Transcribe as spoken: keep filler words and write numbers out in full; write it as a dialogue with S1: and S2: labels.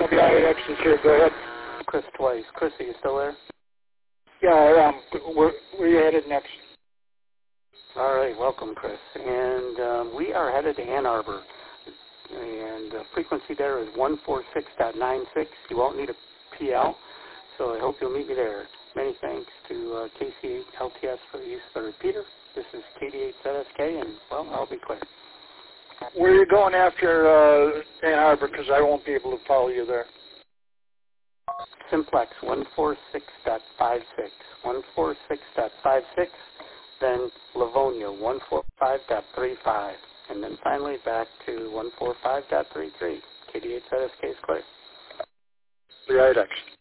S1: W I X is here. Go ahead.
S2: Chris twice. Chris, are you still there?
S1: Yeah, I am. Where, where are you headed next?
S2: All right, welcome, Chris. And um, we are headed to Ann Arbor. And the frequency there is one forty-six point nine six. You won't need a P L, so I hope you'll meet me there. Many thanks to uh, K C L T S for the use of the repeater. This is K D eight Z S K, and, well, I'll be clear.
S1: Where are you going after uh, Ann Arbor? Because I won't be able to follow you there.
S2: Simplex one forty-six point five six. one forty-six point five six, then Livonia one forty-five point three five, and then finally back to one forty-five point three three. K D eight Z S K is clear.
S1: The right X.